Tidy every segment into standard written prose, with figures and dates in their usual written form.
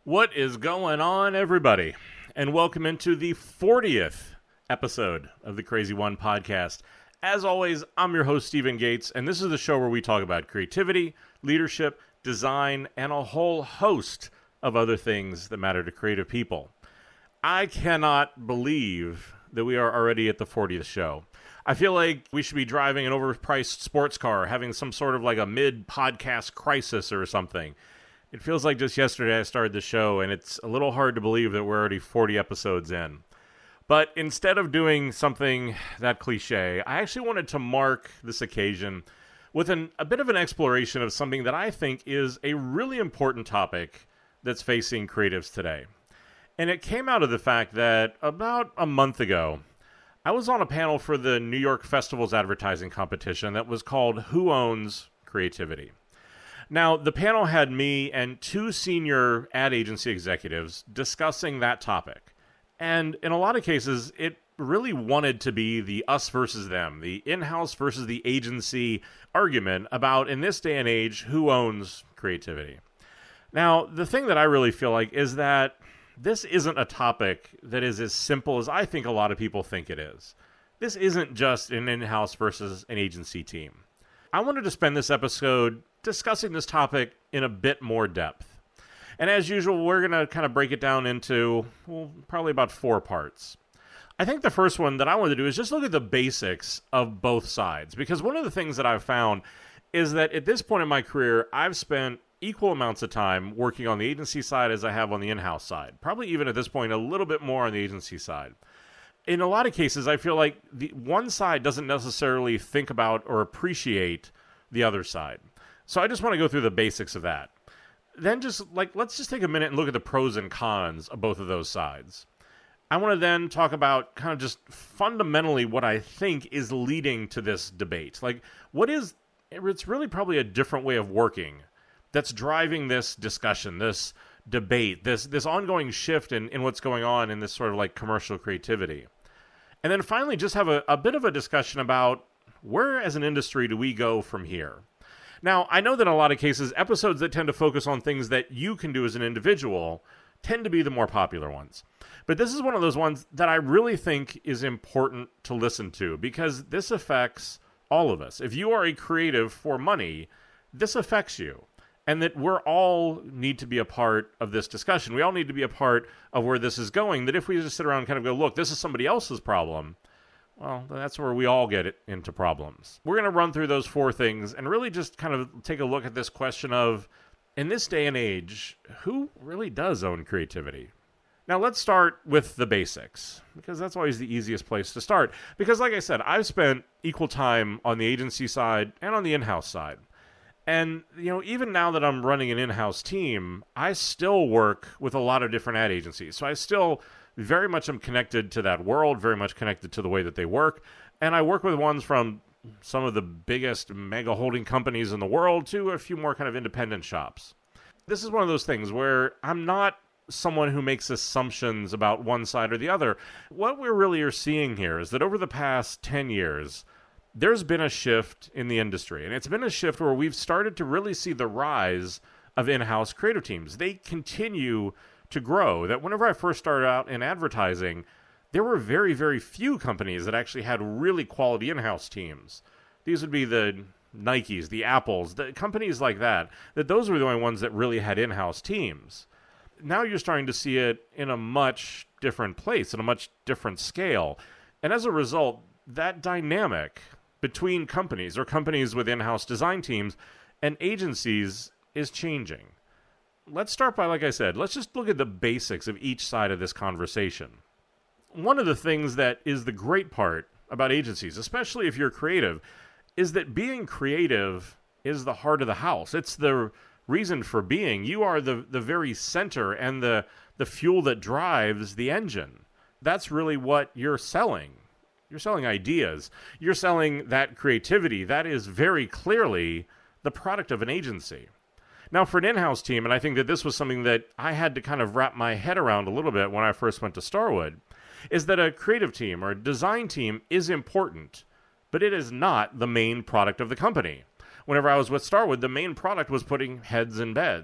What is going on, everybody? And welcome into the 40th episode of the Crazy One podcast. As always, I'm your host, Stephen Gates, and this is the show where we talk about creativity, leadership, design, and a whole host of other things that matter to creative people. I cannot believe that we are already at the 40th show. I feel like we should be driving an overpriced sports car, having some sort of like a mid-podcast crisis or something. It feels like just yesterday I started the show, and it's a little hard to believe that we're already 40 episodes in. But instead of doing something that cliche, I actually wanted to mark this occasion with a bit of an exploration of something that I think is a really important topic that's facing creatives today. And it came out of the fact that about a month ago, I was on a panel for the New York Festivals advertising competition that was called Who Owns Creativity? Now, the panel had me and two senior ad agency executives discussing that topic. And in a lot of cases, it really wanted to be the us versus them, the in-house versus the agency argument about, in this day and age, who owns creativity. Now, the thing that I really feel like is that this isn't a topic that is as simple as I think a lot of people think it is. This isn't just an in-house versus an agency team. I wanted to spend this episode discussing this topic in a bit more depth. And as usual, we're going to kind of break it down into, probably about 4 parts. I think the first one that I want to do is just look at the basics of both sides. Because one of the things that I've found is that at this point in my career, I've spent equal amounts of time working on the agency side as I have on the in-house side. Probably even at this point, a little bit more on the agency side. In a lot of cases, I feel like the one side doesn't necessarily think about or appreciate the other side. So I just want to go through the basics of that. Then let's just take a minute and look at the pros and cons of both of those sides. I want to then talk about kind of just fundamentally what I think is leading to this debate. It's really probably a different way of working that's driving this discussion, this debate, this ongoing shift in what's going on in this sort of like commercial creativity. And then finally just have a bit of a discussion about where as an industry do we go from here. Now, I know that in a lot of cases, episodes that tend to focus on things that you can do as an individual tend to be the more popular ones. But this is one of those ones that I really think is important to listen to because this affects all of us. If you are a creative for money, this affects you. And that we're all need to be a part of this discussion. We all need to be a part of where this is going. That if we just sit around and kind of go, look, this is somebody else's problem, well, that's where we all get into problems. We're going to run through those 4 things and really just kind of take a look at this question of, in this day and age, who really does own creativity? Now, let's start with the basics, because that's always the easiest place to start. Because like I said, I've spent equal time on the agency side and on the in-house side. And, even now that I'm running an in-house team, I still work with a lot of different ad agencies. So I still very much am connected to that world, very much connected to the way that they work. And I work with ones from some of the biggest mega holding companies in the world to a few more kind of independent shops. This is one of those things where I'm not someone who makes assumptions about one side or the other. What we really are seeing here is that over the past 10 years, there's been a shift in the industry. And it's been a shift where we've started to really see the rise of in-house creative teams. They continue to grow. That whenever I first started out in advertising, there were very, very few companies that actually had really quality in-house teams. These would be the Nikes, the Apples, the companies like that those were the only ones that really had in-house teams. Now you're starting to see it in a much different place, in a much different scale. And as a result, that dynamic between companies or companies with in-house design teams and agencies is changing. Let's start by, like I said, let's just look at the basics of each side of this conversation. One of the things that is the great part about agencies, especially if you're creative, is that being creative is the heart of the house. It's the reason for being. You are the very center and the fuel that drives the engine. That's really what you're selling. You're selling ideas. You're selling that creativity. That is very clearly the product of an agency. Now, for an in-house team, and I think that this was something that I had to kind of wrap my head around a little bit when I first went to Starwood, is that a creative team or a design team is important, but it is not the main product of the company. Whenever I was with Starwood, the main product was putting heads in beds.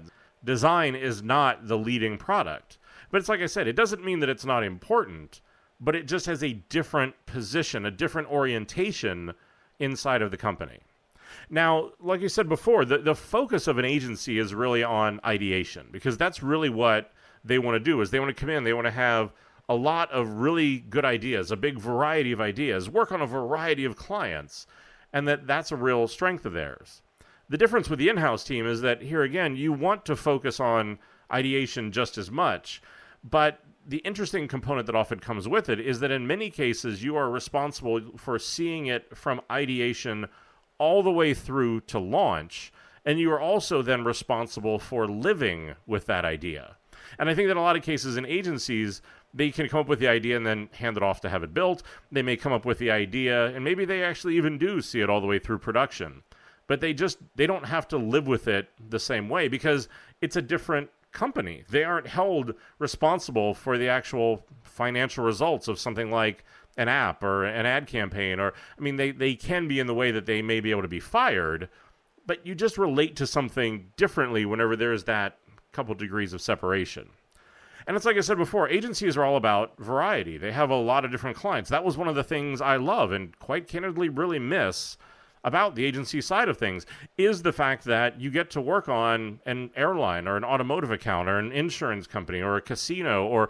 design is not the leading product. But it's like I said, it doesn't mean that it's not important, but it just has a different position, a different orientation inside of the company. Now, like you said before, the focus of an agency is really on ideation, because that's really what they want to do. Is they want to come in, they want to have a lot of really good ideas, a big variety of ideas, work on a variety of clients, and that's a real strength of theirs. The difference with the in-house team is that here again, you want to focus on ideation just as much, but the interesting component that often comes with it is that in many cases, you are responsible for seeing it from ideation all the way through to launch, and you are also then responsible for living with that idea. And I think that in a lot of cases in agencies, they can come up with the idea and then hand it off to have it built. They may come up with the idea, and maybe they actually even do see it all the way through production. But they don't have to live with it the same way because it's a different company. They aren't held responsible for the actual financial results of something like an app or an ad campaign. Or, I mean, they can be in the way that they may be able to be fired, but you just relate to something differently whenever there's that couple degrees of separation. And it's like I said before, agencies are all about variety. They have a lot of different clients. That was one of the things I love and quite candidly really miss about the agency side of things, is the fact that you get to work on an airline or an automotive account or an insurance company or a casino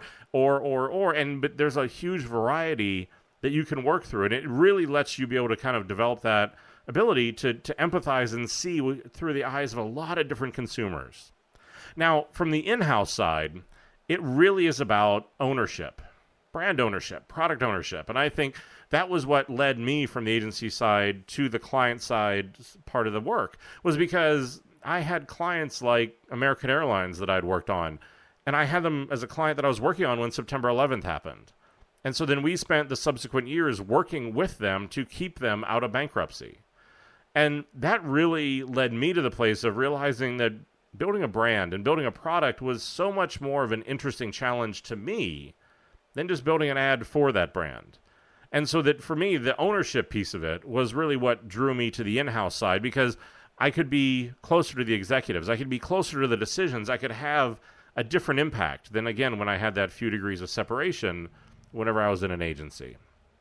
but there's a huge variety that you can work through, and it really lets you be able to kind of develop that ability to empathize and see through the eyes of a lot of different consumers. Now, from the in-house side, it really is about ownership, brand ownership, product ownership. And I think that was what led me from the agency side to the client side part of the work, was because I had clients like American Airlines that I'd worked on, and I had them as a client that I was working on when September 11th happened. And so then we spent the subsequent years working with them to keep them out of bankruptcy. And that really led me to the place of realizing that building a brand and building a product was so much more of an interesting challenge to me than just building an ad for that brand. And so that for me, the ownership piece of it was really what drew me to the in-house side, because I could be closer to the executives. I could be closer to the decisions. I could have a different impact than, again, when I had that few degrees of separation whenever I was in an agency.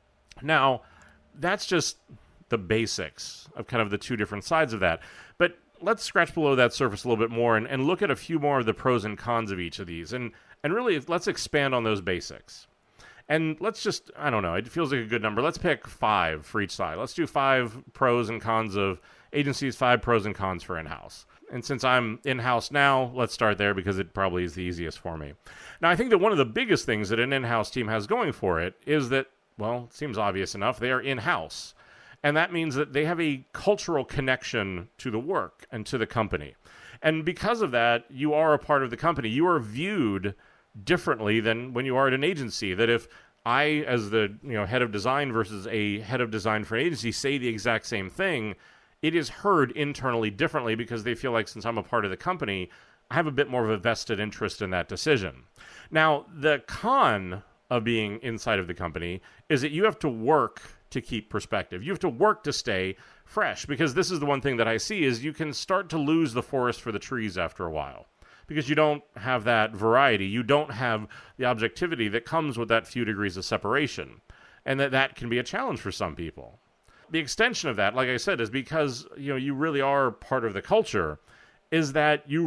Now, that's just the basics of kind of the two different sides of that. But let's scratch below that surface a little bit more and look at a few more of the pros and cons of each of these. And really, let's expand on those basics. And let's just, I don't know, it feels like a good number. Let's pick 5 for each side. Let's do 5 pros and cons of agencies, 5 pros and cons for in-house. And since I'm in-house now, let's start there because it probably is the easiest for me. Now, I think that one of the biggest things that an in-house team has going for it is that, well, it seems obvious enough, they are in-house. And that means that they have a cultural connection to the work and to the company. And because of that, you are a part of the company. You are viewed differently than when you are at an agency. That if I, as the head of design versus a head of design for an agency, say the exact same thing, it is heard internally differently because they feel like, since I'm a part of the company, I have a bit more of a vested interest in that decision. Now, the con of being inside of the company is that you have to work to keep perspective. You have to work to stay fresh, because this is the one thing that I see is you can start to lose the forest for the trees after a while, because you don't have that variety. You don't have the objectivity that comes with that few degrees of separation, and that can be a challenge for some people. The extension of that, like I said, is because you really are part of the culture, is that you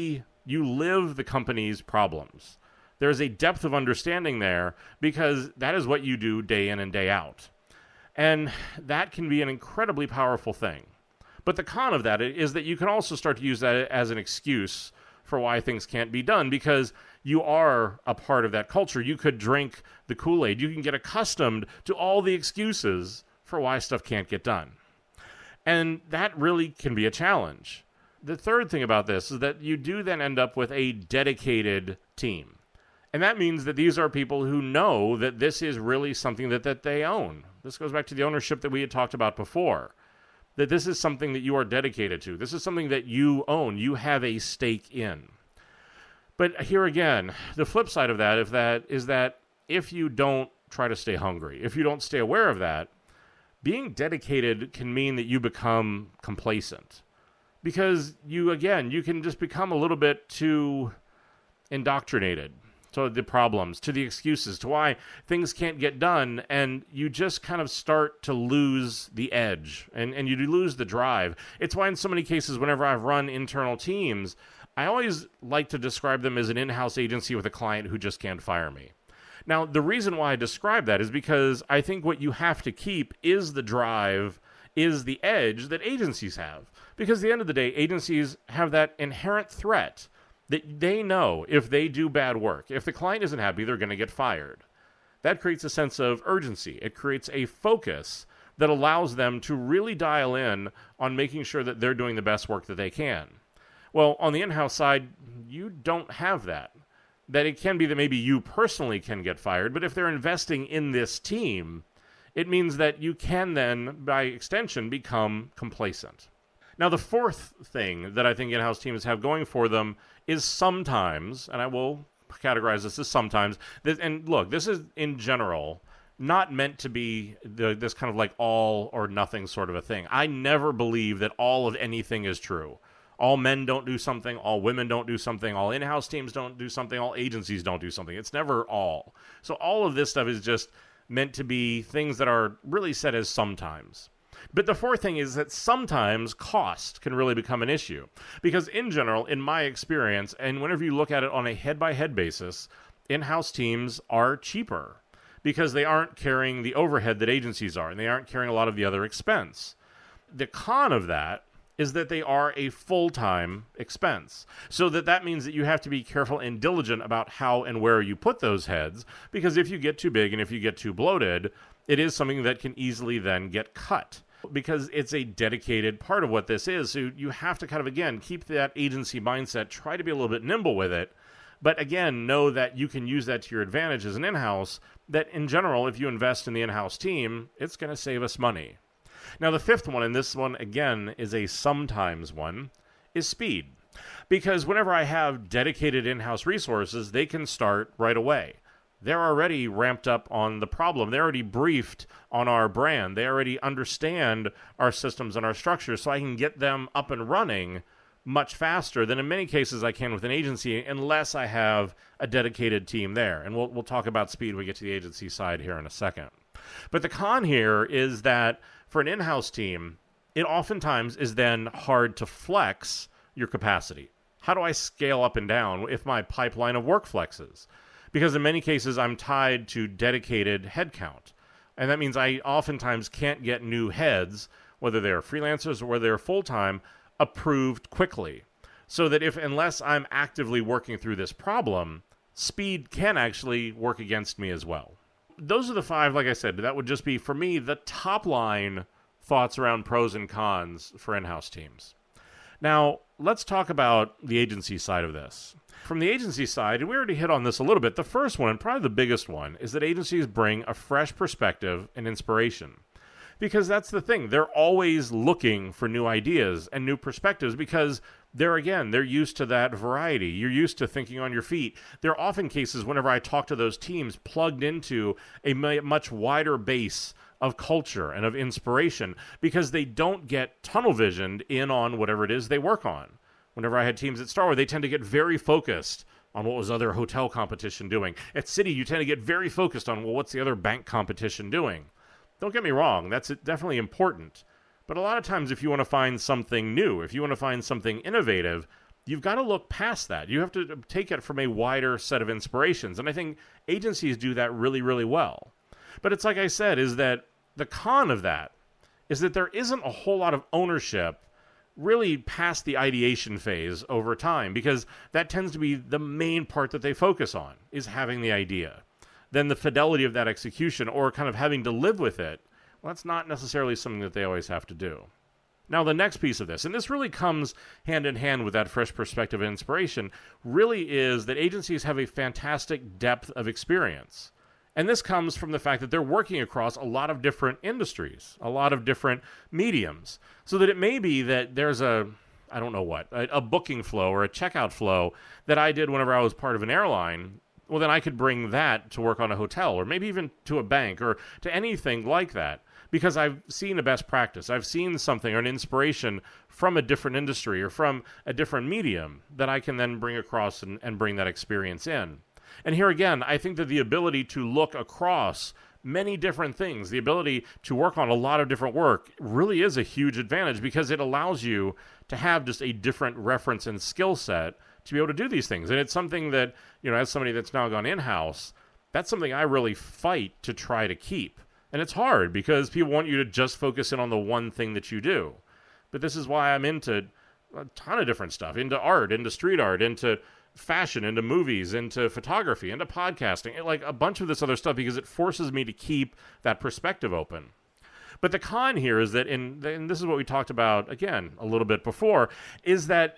live the company's problems. There's a depth of understanding there because that is what you do day in and day out. And that can be an incredibly powerful thing. But the con of that is that you can also start to use that as an excuse for why things can't be done, because you are a part of that culture. You could drink the Kool-Aid. You can get accustomed to all the excuses for why stuff can't get done. And that really can be a challenge. The third thing about this is that you do then end up with a dedicated team. And that means that these are people who know that this is really something that they own. This goes back to the ownership that we had talked about before. That this is something that you are dedicated to. This is something that you own. You have a stake in. But here again, the flip side of that is that if you don't try to stay hungry, if you don't stay aware of that, being dedicated can mean that you become complacent. because you can just become a little bit too indoctrinated to the problems, to the excuses, to why things can't get done, and you just kind of start to lose the edge, and you lose the drive. It's why in so many cases, whenever I've run internal teams, I always like to describe them as an in-house agency with a client who just can't fire me. Now, the reason why I describe that is because I think what you have to keep is the drive, is the edge that agencies have. Because at the end of the day, agencies have that inherent threat that they know if they do bad work, if the client isn't happy, they're going to get fired. That creates a sense of urgency. It creates a focus that allows them to really dial in on making sure that they're doing the best work that they can. Well, on the in-house side, you don't have that. That it can be that maybe you personally can get fired, but if they're investing in this team, it means that you can then, by extension, become complacent. Now, the fourth thing that I think in-house teams have going for them is sometimes, and I will categorize this as sometimes, and look, this is, in general, not meant to be this kind of like all or nothing sort of a thing. I never believe that all of anything is true. All men don't do something, all women don't do something, all in-house teams don't do something, all agencies don't do something. It's never all. So all of this stuff is just meant to be things that are really said as sometimes. But the fourth thing is that sometimes cost can really become an issue. Because in general, in my experience, and whenever you look at it on a head-by-head basis, in-house teams are cheaper because they aren't carrying the overhead that agencies are, and they aren't carrying a lot of the other expense. The con of that is that they are a full-time expense. So that means that you have to be careful and diligent about how and where you put those heads, because if you get too big and if you get too bloated, it is something that can easily then get cut, because it's a dedicated part of what this is. So you have to kind of, again, keep that agency mindset, try to be a little bit nimble with it, but again, know that you can use that to your advantage as an in-house, that in general, if you invest in the in-house team, it's going to save us money. Now, the fifth one, and this one, again, is a sometimes one, is speed. Because whenever I have dedicated in-house resources, they can start right away. They're already ramped up on the problem. They're already briefed on our brand. They already understand our systems and our structures, so I can get them up and running much faster than in many cases I can with an agency, unless I have a dedicated team there. And we'll talk about speed when we get to the agency side here in a second. But the con here is that for an in-house team, it oftentimes is then hard to flex your capacity. How do I scale up and down if my pipeline of work flexes? Because in many cases, I'm tied to dedicated headcount. And that means I oftentimes can't get new heads, whether they're freelancers or whether they're full-time, approved quickly. So that unless I'm actively working through this problem, speed can actually work against me as well. Those are the five, like I said, that would just be, for me, the top line thoughts around pros and cons for in-house teams. Now, let's talk about the agency side of this. From the agency side, and we already hit on this a little bit, the first one, and probably the biggest one, is that agencies bring a fresh perspective and inspiration. Because that's the thing. They're always looking for new ideas and new perspectives because they're used to that variety. You're used to thinking on your feet. There are often cases whenever I talk to those teams plugged into a much wider base of culture and of inspiration because they don't get tunnel visioned in on whatever it is they work on. Whenever I had teams at Starwood, they tend to get very focused on what was other hotel competition doing. At Citi, you tend to get very focused on, well, what's the other bank competition doing? Don't get me wrong, that's definitely important. But a lot of times if you want to find something new, if you want to find something innovative, you've got to look past that. You have to take it from a wider set of inspirations. And I think agencies do that really, really well. But it's like I said, is that the con of that is that there isn't a whole lot of ownership really past the ideation phase over time, because that tends to be the main part that they focus on, is having the idea. Then the fidelity of that execution, or kind of having to live with it, well, that's not necessarily something that they always have to do. Now, the next piece of this, and this really comes hand in hand with that fresh perspective and inspiration, really is that agencies have a fantastic depth of experience. And this comes from the fact that they're working across a lot of different industries, a lot of different mediums, so that it may be that there's a booking flow or a checkout flow that I did whenever I was part of an airline. Well, then I could bring that to work on a hotel, or maybe even to a bank, or to anything like that. because I've seen a best practice. I've seen something or an inspiration from a different industry or from a different medium that I can then bring across and bring that experience in. And here again, I think that the ability to look across many different things, the ability to work on a lot of different work really is a huge advantage because it allows you to have just a different reference and skill set to be able to do these things. And it's something that, as somebody that's now gone in-house, that's something I really fight to try to keep. And it's hard because people want you to just focus in on the one thing that you do. But this is why I'm into a ton of different stuff, into art, into street art, into fashion, into movies, into photography, into podcasting, like a bunch of this other stuff, because it forces me to keep that perspective open. But the con here is that, and this is what we talked about, again, a little bit before, is that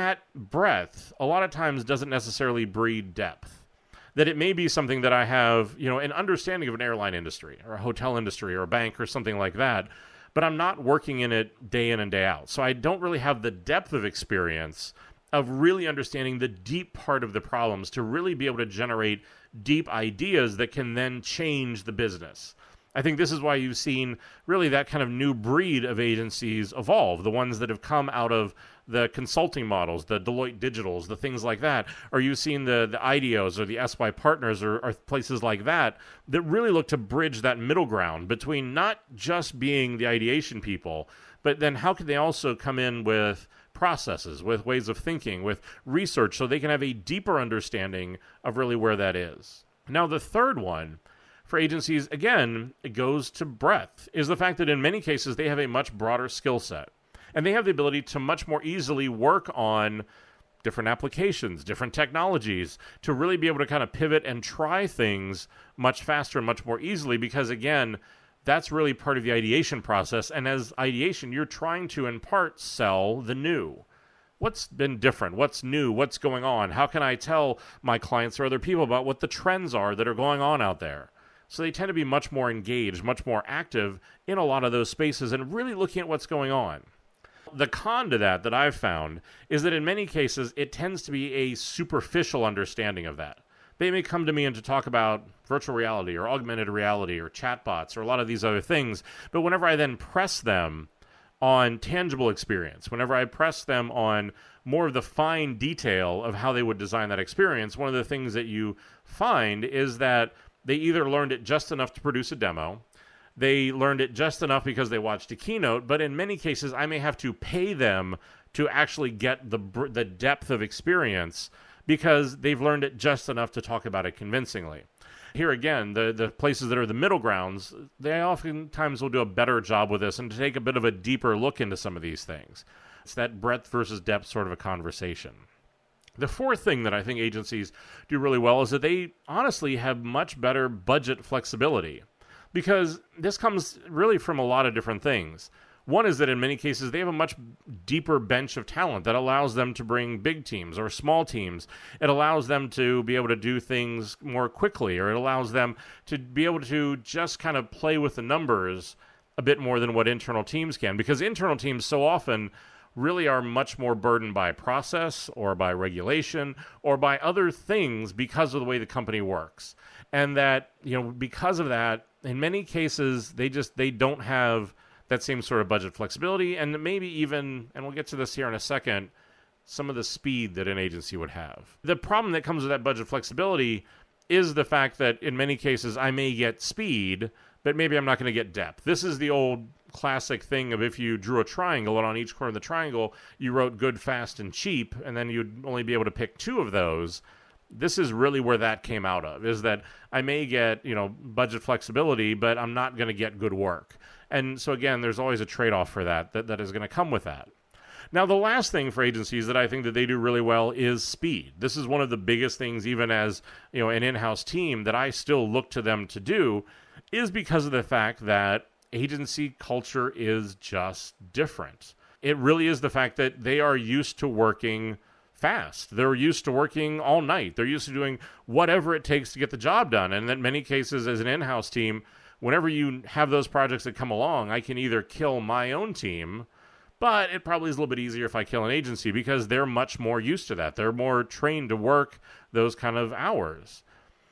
breadth a lot of times doesn't necessarily breed depth. That it may be something that I have, an understanding of an airline industry or a hotel industry or a bank or something like that, but I'm not working in it day in and day out. So I don't really have the depth of experience of really understanding the deep part of the problems to really be able to generate deep ideas that can then change the business. I think this is why you've seen really that kind of new breed of agencies evolve, the ones that have come out of the consulting models, the Deloitte Digitals, the things like that, or you've seen the IDEOs or the SY Partners or places like that really look to bridge that middle ground between not just being the ideation people, but then how can they also come in with processes, with ways of thinking, with research, so they can have a deeper understanding of really where that is. Now, the third one for agencies, again, it goes to breadth, is the fact that in many cases they have a much broader skill set. And they have the ability to much more easily work on different applications, different technologies, to really be able to kind of pivot and try things much faster and much more easily because, again, that's really part of the ideation process. And as ideation, you're trying to, in part, sell the new. What's been different? What's new? What's going on? How can I tell my clients or other people about what the trends are that are going on out there? So they tend to be much more engaged, much more active in a lot of those spaces and really looking at what's going on. The con to that I've found is that in many cases, it tends to be a superficial understanding of that. They may come to me and to talk about virtual reality or augmented reality or chatbots or a lot of these other things, but whenever I then press them on tangible experience, whenever I press them on more of the fine detail of how they would design that experience, one of the things that you find is that they either learned it just enough to produce a demo, they learned it just enough because they watched a keynote, but in many cases, I may have to pay them to actually get the depth of experience because they've learned it just enough to talk about it convincingly. Here again, the places that are the middle grounds, they oftentimes will do a better job with this and to take a bit of a deeper look into some of these things. It's that breadth versus depth sort of a conversation. The fourth thing that I think agencies do really well is that they honestly have much better budget flexibility. Because this comes really from a lot of different things. One is that in many cases, they have a much deeper bench of talent that allows them to bring big teams or small teams. It allows them to be able to do things more quickly, or it allows them to be able to just kind of play with the numbers a bit more than what internal teams can. Because internal teams so often really are much more burdened by process or by regulation or by other things because of the way the company works. And that, because of that, in many cases, they don't have that same sort of budget flexibility, and maybe even, and we'll get to this here in a second, some of the speed that an agency would have. The problem that comes with that budget flexibility is the fact that in many cases I may get speed, but maybe I'm not going to get depth. This is the old classic thing of if you drew a triangle and on each corner of the triangle you wrote good, fast, and cheap, and then you'd only be able to pick two of those. This is really where that came out of, is that I may get, budget flexibility, but I'm not going to get good work. And so again, there's always a trade-off for that is going to come with that. Now, the last thing for agencies that I think that they do really well is speed. This is one of the biggest things, even as, an in-house team, that I still look to them to do, is because of the fact that agency culture is just different. It really is the fact that they are used to working fast. They're used to working all night. They're used to doing whatever it takes to get the job done. And in many cases, as an in-house team, whenever you have those projects that come along, I can either kill my own team, but it probably is a little bit easier if I kill an agency because they're much more used to that. They're more trained to work those kind of hours.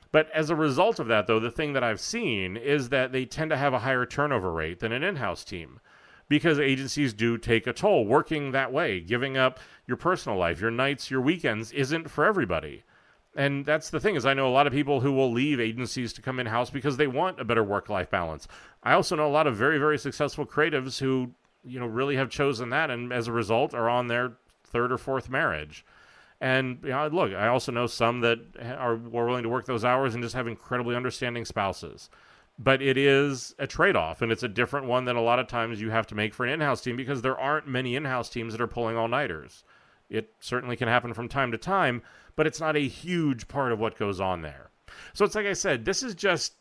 But as a result of that, though, the thing that I've seen is that they tend to have a higher turnover rate than an in-house team, because agencies do take a toll. Working that way, giving up your personal life, your nights, your weekends, isn't for everybody. And that's the thing, is I know a lot of people who will leave agencies to come in-house because they want a better work-life balance. I also know a lot of very, very successful creatives who, really have chosen that, and as a result are on their third or fourth marriage. And look, I also know some that are willing to work those hours and just have incredibly understanding spouses. But it is a trade-off, and it's a different one than a lot of times you have to make for an in-house team, because there aren't many in-house teams that are pulling all-nighters. It certainly can happen from time to time, but it's not a huge part of what goes on there. So it's like I said, this is just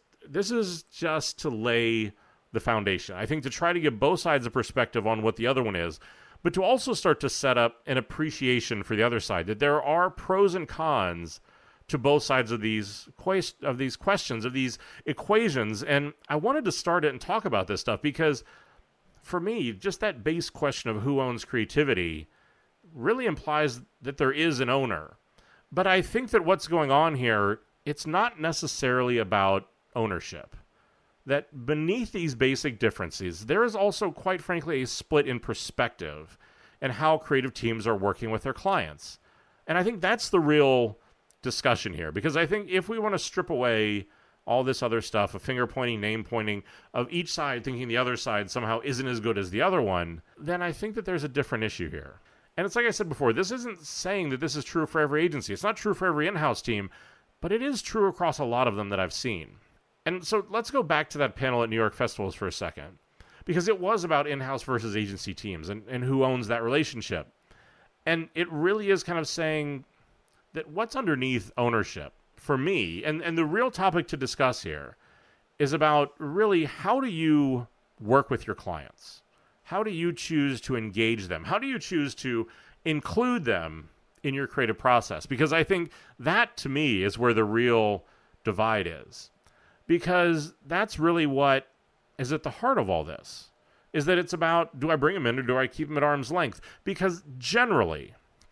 to lay the foundation. I think to try to give both sides a perspective on what the other one is, but to also start to set up an appreciation for the other side, that there are pros and cons to both sides of these questions, of these equations. And I wanted to start it and talk about this stuff because, for me, just that base question of who owns creativity really implies that there is an owner. But I think that what's going on here, it's not necessarily about ownership. That beneath these basic differences, there is also, quite frankly, a split in perspective and how creative teams are working with their clients. And I think that's the real discussion here, because I think if we want to strip away all this other stuff of finger pointing, name pointing, of each side thinking the other side somehow isn't as good as the other one, then I think that there's a different issue here. And it's like I said before, this isn't saying that this is true for every agency. It's not true for every in-house team, but it is true across a lot of them that I've seen. And so let's go back to that panel at New York Festivals for a second, because it was about in-house versus agency teams and who owns that relationship. And it really is kind of saying that what's underneath ownership for me, and the real topic to discuss here, is about really how do you work with your clients? How do you choose to engage them? How do you choose to include them in your creative process? Because I think that, to me, is where the real divide is. Because that's really what is at the heart of all this, is that it's about, do I bring them in or do I keep them at arm's length? Because generally,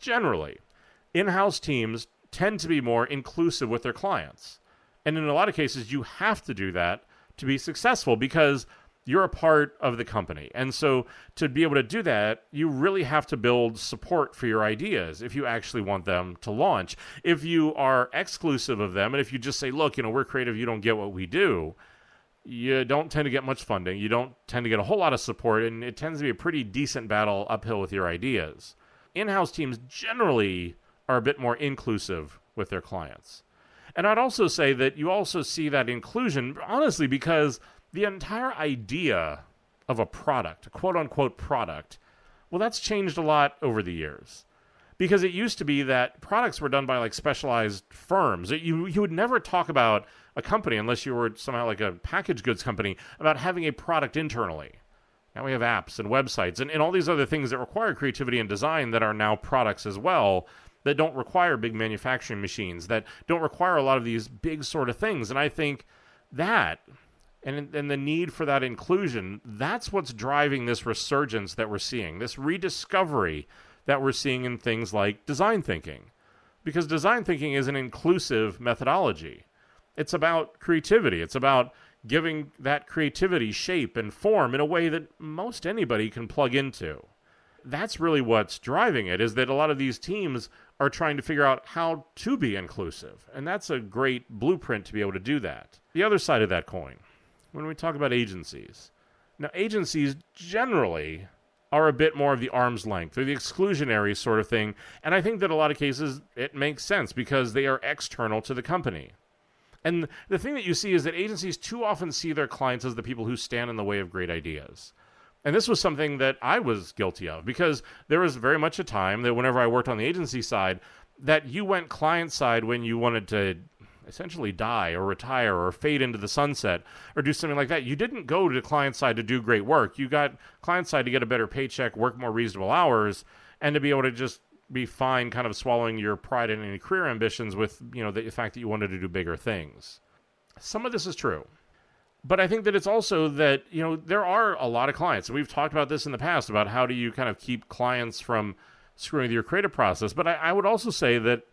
in-house teams tend to be more inclusive with their clients. And in a lot of cases, you have to do that to be successful, because you're a part of the company. And so to be able to do that, you really have to build support for your ideas if you actually want them to launch. If you are exclusive of them, and if you just say, look, we're creative, you don't get what we do, you don't tend to get much funding. You don't tend to get a whole lot of support, and it tends to be a pretty decent battle uphill with your ideas. In-house teams generally are a bit more inclusive with their clients. And I'd also say that you also see that inclusion, honestly, because the entire idea of a product, a quote-unquote product, well, that's changed a lot over the years. Because it used to be that products were done by specialized firms. You would never talk about a company, unless you were somehow like a packaged goods company, about having a product internally. Now we have apps and websites and all these other things that require creativity and design that are now products as well, that don't require big manufacturing machines, that don't require a lot of these big sort of things. And I think that, and the need for that inclusion, that's what's driving this resurgence that we're seeing, this rediscovery that we're seeing in things like design thinking. Because design thinking is an inclusive methodology. It's about creativity. It's about giving that creativity shape and form in a way that most anybody can plug into. That's really what's driving it, is that a lot of these teams are trying to figure out how to be inclusive. And that's a great blueprint to be able to do that. The other side of that coin, when we talk about agencies. Now, agencies generally are a bit more of the arm's length, or the exclusionary sort of thing. And I think that a lot of cases it makes sense because they are external to the company. And the thing that you see is that agencies too often see their clients as the people who stand in the way of great ideas. And this was something that I was guilty of, because there was very much a time that whenever I worked on the agency side, that you went client side when you wanted to essentially die or retire or fade into the sunset or do something like that. You didn't go to client side to do great work. You got client side to get a better paycheck, work more reasonable hours, and to be able to just be fine kind of swallowing your pride and any career ambitions with, the fact that you wanted to do bigger things. Some of this is true. But I think that it's also that, there are a lot of clients, and we've talked about this in the past, about how do you kind of keep clients from screwing with your creative process. But I would also say that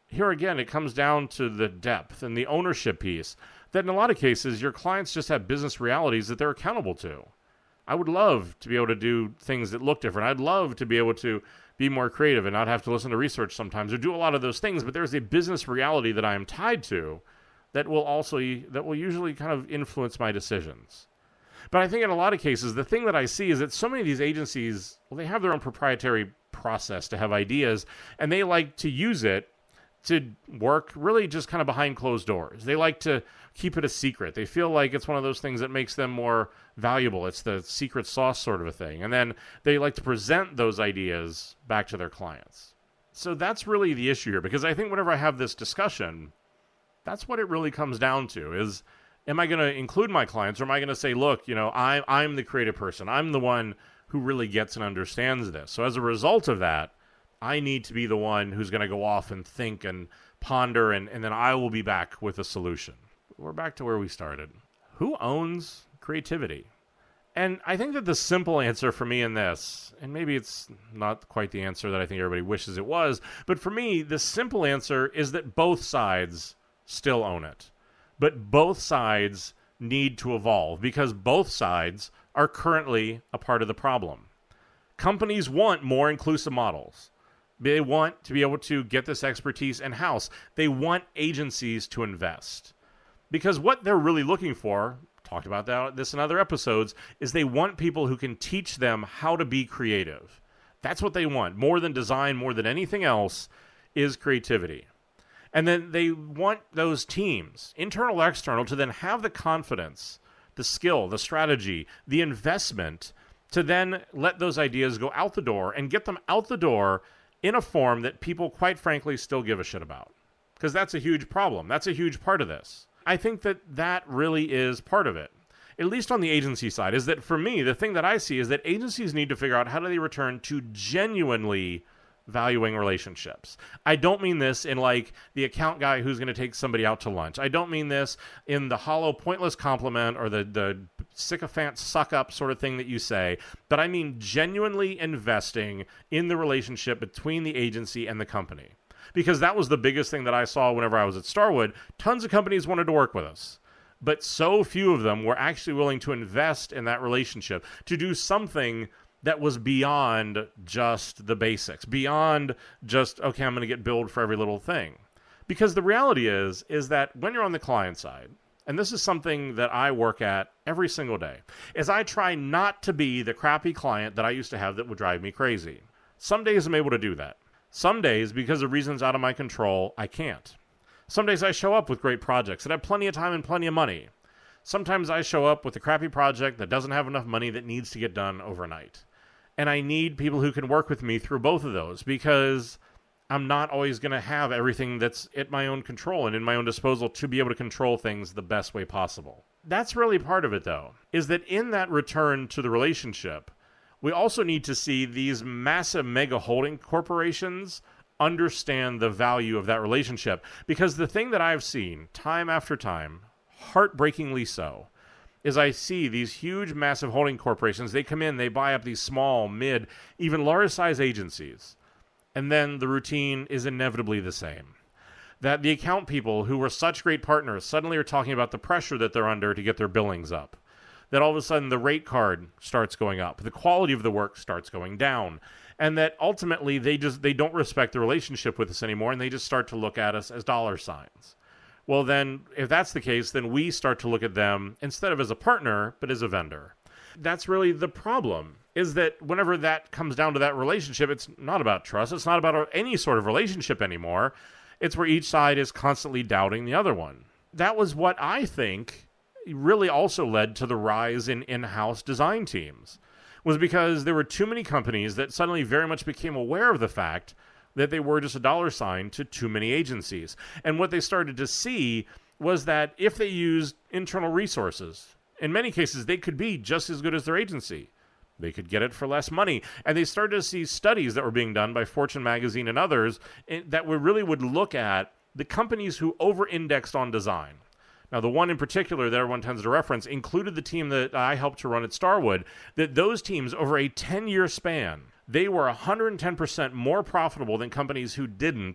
here again, it comes down to the depth and the ownership piece, that in a lot of cases, your clients just have business realities that they're accountable to. I would love to be able to do things that look different. I'd love to be able to be more creative and not have to listen to research sometimes or do a lot of those things, but there's a business reality that I am tied to that will usually kind of influence my decisions. But I think in a lot of cases, the thing that I see is that so many of these agencies, well, they have their own proprietary process to have ideas, and they like to use it to work really just kind of behind closed doors. They like to keep it a secret. They feel like it's one of those things that makes them more valuable. It's the secret sauce sort of a thing. And then they like to present those ideas back to their clients. So that's really the issue here, because I think whenever I have this discussion, that's what it really comes down to is, am I going to include my clients, or am I going to say, look, I'm the creative person. I'm the one who really gets and understands this. So as a result of that, I need to be the one who's going to go off and think and ponder, and then I will be back with a solution. We're back to where we started. Who owns creativity? And I think that the simple answer for me in this, and maybe it's not quite the answer that I think everybody wishes it was, but for me, the simple answer is that both sides still own it. But both sides need to evolve, because both sides are currently a part of the problem. Companies want more inclusive models. They want to be able to get this expertise in-house. They want agencies to invest. Because what they're really looking for, talked about this in other episodes, is they want people who can teach them how to be creative. That's what they want. More than design, more than anything else, is creativity. And then they want those teams, internal or external, to then have the confidence, the skill, the strategy, the investment, to then let those ideas go out the door and get them out the door in a form that people, quite frankly, still give a shit about. Because that's a huge problem. That's a huge part of this. I think that really is part of it, at least on the agency side, is that for me, the thing that I see is that agencies need to figure out how do they return to genuinely valuing relationships. I don't mean this in like the account guy who's going to take somebody out to lunch. I don't mean this in the hollow, pointless compliment or the sycophant suck-up sort of thing that you say, but I mean genuinely investing in the relationship between the agency and the company. Because that was the biggest thing that I saw whenever I was at Starwood. Tons of companies wanted to work with us, but so few of them were actually willing to invest in that relationship, to do something that was beyond just the basics, beyond just, okay, I'm going to get billed for every little thing. Because the reality is that when you're on the client side, and this is something that I work at every single day, is I try not to be the crappy client that I used to have that would drive me crazy. Some days I'm able to do that. Some days, because of reasons out of my control, I can't. Some days I show up with great projects that have plenty of time and plenty of money. Sometimes I show up with a crappy project that doesn't have enough money that needs to get done overnight. And I need people who can work with me through both of those, because I'm not always going to have everything that's at my own control and in my own disposal to be able to control things the best way possible. That's really part of it, though, is that in that return to the relationship, we also need to see these massive mega holding corporations understand the value of that relationship. Because the thing that I've seen time after time, heartbreakingly so, is I see these huge, massive holding corporations. They come in, they buy up these small, mid, even large size agencies. And then the routine is inevitably the same. That the account people who were such great partners suddenly are talking about the pressure that they're under to get their billings up. That all of a sudden the rate card starts going up. The quality of the work starts going down. And that ultimately they don't respect the relationship with us anymore, and they just start to look at us as dollar signs. Well, then, if that's the case, then we start to look at them instead of as a partner, but as a vendor. That's really the problem, is that whenever that comes down to that relationship, it's not about trust. It's not about any sort of relationship anymore. It's where each side is constantly doubting the other one. That was what I think really also led to the rise in in-house design teams, was because there were too many companies that suddenly very much became aware of the fact that they were just a dollar sign to too many agencies. And what they started to see was that if they used internal resources, in many cases they could be just as good as their agency. They could get it for less money. And they started to see studies that were being done by Fortune magazine and others that really would look at the companies who over-indexed on design. Now, the one in particular that everyone tends to reference included the team that I helped to run at Starwood, that those teams over a 10-year span, they were 110% more profitable than companies who didn't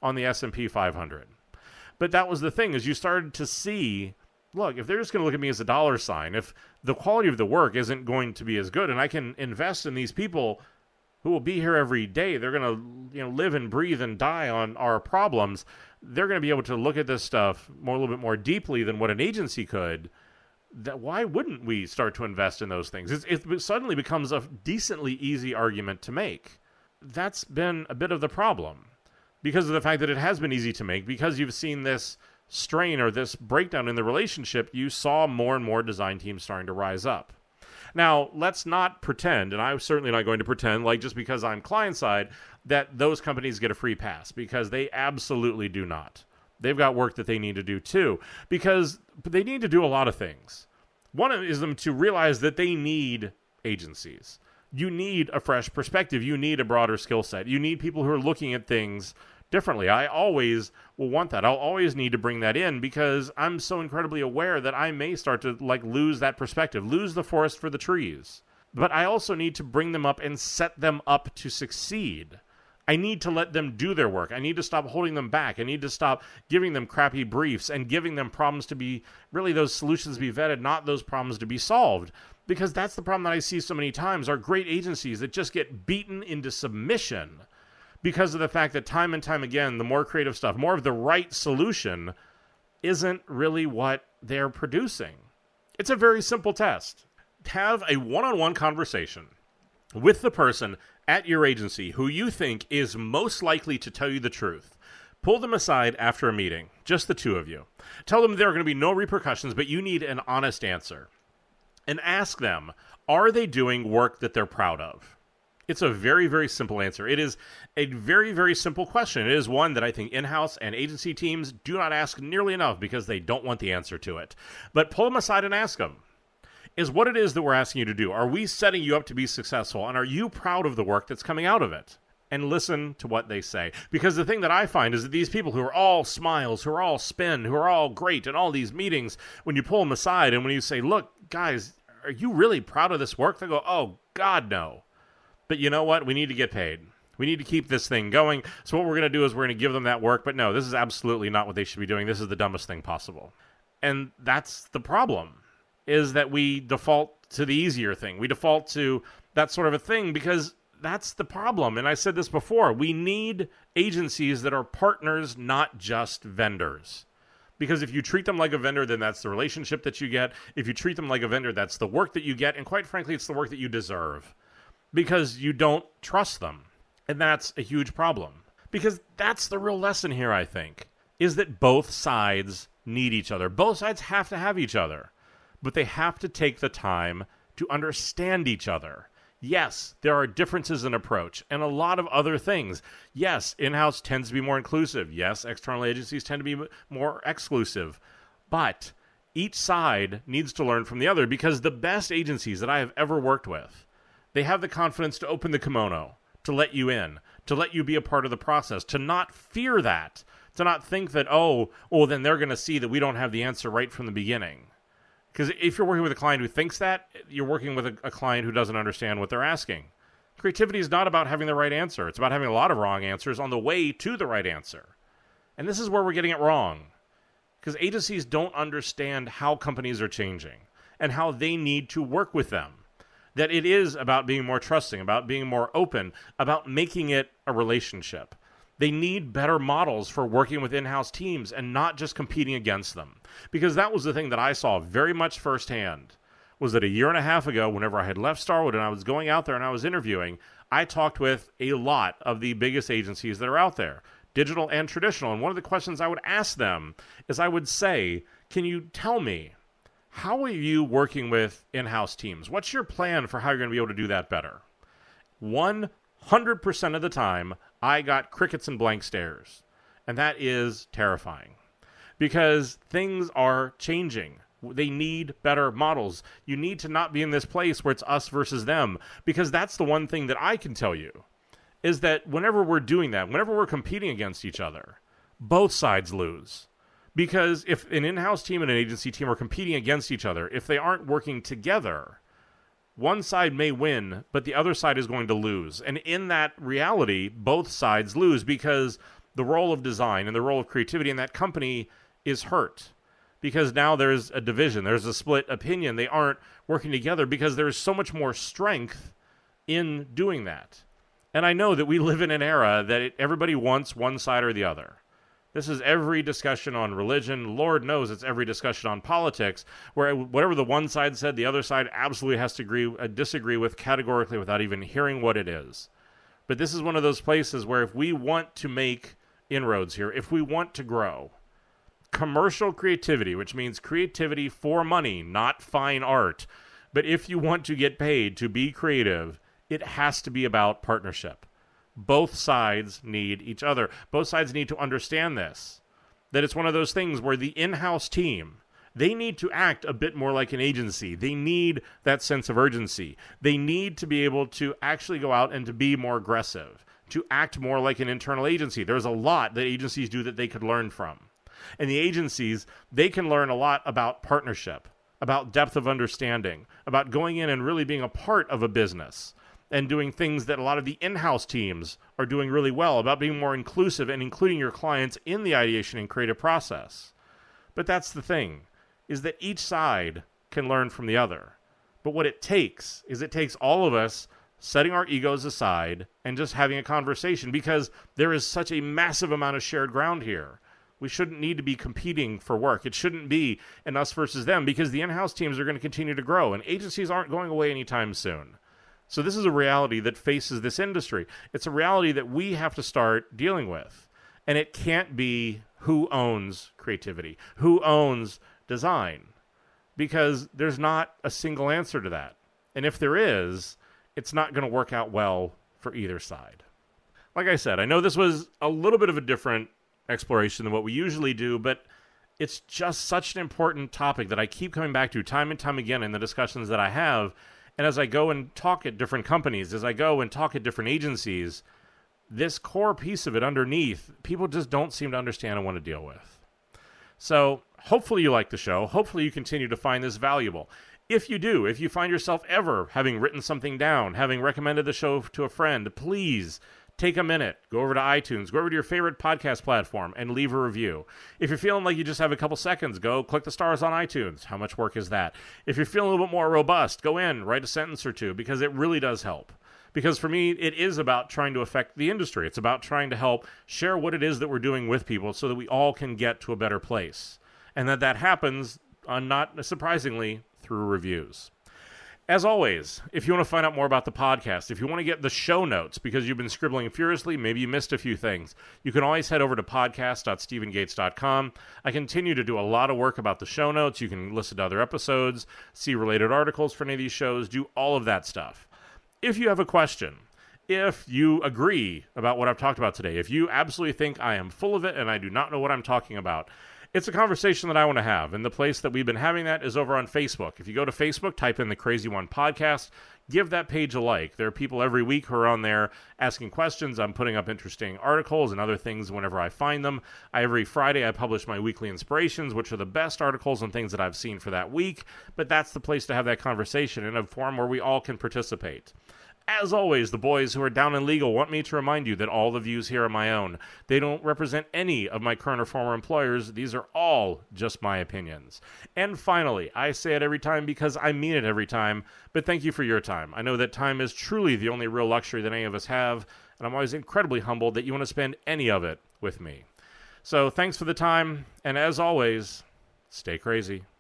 on the S&P 500. But that was the thing, is you started to see, look, if they're just going to look at me as a dollar sign, if the quality of the work isn't going to be as good, and I can invest in these people who will be here every day, they're going to live and breathe and die on our problems, they're going to be able to look at this stuff a little bit more deeply than what an agency could. That why wouldn't we start to invest in those things? It suddenly becomes a decently easy argument to make. That's been a bit of the problem, because of the fact that it has been easy to make, because you've seen this strain or this breakdown in the relationship. You saw more and more design teams starting to rise up. Now, let's not pretend, and I'm certainly not going to pretend, like just because I'm client side, that those companies get a free pass, because they absolutely do not. They've got work that they need to do too, because they need to do a lot of things. One is them to realize that they need agencies. You need a fresh perspective. You need a broader skill set. You need people who are looking at things differently. I always will want that. I'll always need to bring that in, because I'm so incredibly aware that I may start to lose that perspective, lose the forest for the trees. But I also need to bring them up and set them up to succeed. I need to let them do their work. I need to stop holding them back. I need to stop giving them crappy briefs and giving them problems to be, really those solutions to be vetted, not those problems to be solved. Because that's the problem that I see so many times, are great agencies that just get beaten into submission because of the fact that time and time again, the more creative stuff, more of the right solution isn't really what they're producing. It's a very simple test. Have a one-on-one conversation with the person at your agency who you think is most likely to tell you the truth. Pull them aside after a meeting, just the two of you. Tell them there are going to be no repercussions, but you need an honest answer. And ask them, are they doing work that they're proud of? It's a very, very simple answer. It is a very, very simple question. It is one that I think in-house and agency teams do not ask nearly enough, because they don't want the answer to it. But pull them aside and ask them, is what it is that we're asking you to do, are we setting you up to be successful? And are you proud of the work that's coming out of it? And listen to what they say. Because the thing that I find is that these people who are all smiles, who are all spin, who are all great in all these meetings, when you pull them aside and when you say, look, guys, are you really proud of this work? They go, oh, God, no. But you know what? We need to get paid. We need to keep this thing going. So what we're going to do is we're going to give them that work. But no, this is absolutely not what they should be doing. This is the dumbest thing possible. And that's the problem, is that we default to the easier thing. We default to that sort of a thing, because that's the problem. And I said this before. We need agencies that are partners, not just vendors. Because if you treat them like a vendor, then that's the relationship that you get. If you treat them like a vendor, that's the work that you get. And quite frankly, it's the work that you deserve, because you don't trust them. And that's a huge problem. Because that's the real lesson here, I think, is that both sides need each other. Both sides have to have each other. But they have to take the time to understand each other. Yes, there are differences in approach and a lot of other things. Yes, in-house tends to be more inclusive. Yes, external agencies tend to be more exclusive. But each side needs to learn from the other, because the best agencies that I have ever worked with, they have the confidence to open the kimono, to let you in, to let you be a part of the process, to not fear that, to not think that, then they're going to see that we don't have the answer right from the beginning. Because if you're working with a client who thinks that, you're working with a client who doesn't understand what they're asking. Creativity is not about having the right answer. It's about having a lot of wrong answers on the way to the right answer. And this is where we're getting it wrong. Because agencies don't understand how companies are changing and how they need to work with them. That it is about being more trusting, about being more open, about making it a relationship. They need better models for working with in-house teams and not just competing against them. Because that was the thing that I saw very much firsthand, was that a year and a half ago, whenever I had left Starwood and I was going out there and I was interviewing, I talked with a lot of the biggest agencies that are out there, digital and traditional. And one of the questions I would ask them is I would say, can you tell me, how are you working with in-house teams? What's your plan for how you're going to be able to do that better? 100% of the time, I got crickets and blank stares. And that is terrifying. Because things are changing. They need better models. You need to not be in this place where it's us versus them. Because that's the one thing that I can tell you, is that whenever we're doing that, whenever we're competing against each other, both sides lose. Because if an in-house team and an agency team are competing against each other, if they aren't working together, one side may win, but the other side is going to lose. And in that reality, both sides lose, because the role of design and the role of creativity in that company is hurt. Because now there's a division, there's a split opinion. They aren't working together because there's so much more strength in doing that. And I know that we live in an era that everybody wants one side or the other. This is every discussion on religion. Lord knows it's every discussion on politics, where whatever the one side said, the other side absolutely has to disagree with categorically without even hearing what it is. But this is one of those places where if we want to make inroads here, if we want to grow, commercial creativity, which means creativity for money, not fine art. But if you want to get paid to be creative, it has to be about partnership. Both sides need each other. Both sides need to understand this, that it's one of those things where the in-house team, they need to act a bit more like an agency. They need that sense of urgency. They need to be able to actually go out and to be more aggressive, to act more like an internal agency. There's a lot that agencies do that they could learn from. And the agencies, they can learn a lot about partnership, about depth of understanding, about going in and really being a part of a business and doing things that a lot of the in-house teams are doing really well, about being more inclusive and including your clients in the ideation and creative process. But that's the thing, is that each side can learn from the other. But what it takes is it takes all of us setting our egos aside and just having a conversation, because there is such a massive amount of shared ground here. We shouldn't need to be competing for work. It shouldn't be an us versus them, because the in-house teams are going to continue to grow, and agencies aren't going away anytime soon. So this is a reality that faces this industry. It's a reality that we have to start dealing with. And it can't be who owns creativity, who owns design, because there's not a single answer to that. And if there is, it's not going to work out well for either side. Like I said, I know this was a little bit of a different exploration than what we usually do, but it's just such an important topic that I keep coming back to time and time again in the discussions that I have. And as I go and talk at different companies, as I go and talk at different agencies, this core piece of it underneath, people just don't seem to understand and want to deal with. So hopefully you like the show. Hopefully you continue to find this valuable. If you do, if you find yourself ever having written something down, having recommended the show to a friend, please take a minute, go over to iTunes, go over to your favorite podcast platform, and leave a review. If you're feeling like you just have a couple seconds, go click the stars on iTunes. How much work is that? If you're feeling a little bit more robust, go in, write a sentence or two, because it really does help. Because for me, it is about trying to affect the industry. It's about trying to help share what it is that we're doing with people so that we all can get to a better place. And that happens, not surprisingly, through reviews. As always, if you want to find out more about the podcast, if you want to get the show notes because you've been scribbling furiously, maybe you missed a few things, you can always head over to podcast.stephengates.com. I continue to do a lot of work about the show notes. You can listen to other episodes, see related articles for any of these shows, do all of that stuff. If you have a question, if you agree about what I've talked about today, if you absolutely think I am full of it and I do not know what I'm talking about, it's a conversation that I want to have, and the place that we've been having that is over on Facebook. If you go to Facebook, type in the Crazy One Podcast, give that page a like. There are people every week who are on there asking questions. I'm putting up interesting articles and other things whenever I find them. Every Friday, I publish my weekly inspirations, which are the best articles and things that I've seen for that week, but that's the place to have that conversation in a forum where we all can participate. As always, the boys who are down in legal want me to remind you that all the views here are my own. They don't represent any of my current or former employers. These are all just my opinions. And finally, I say it every time because I mean it every time, but thank you for your time. I know that time is truly the only real luxury that any of us have, and I'm always incredibly humbled that you want to spend any of it with me. So thanks for the time, and as always, stay crazy.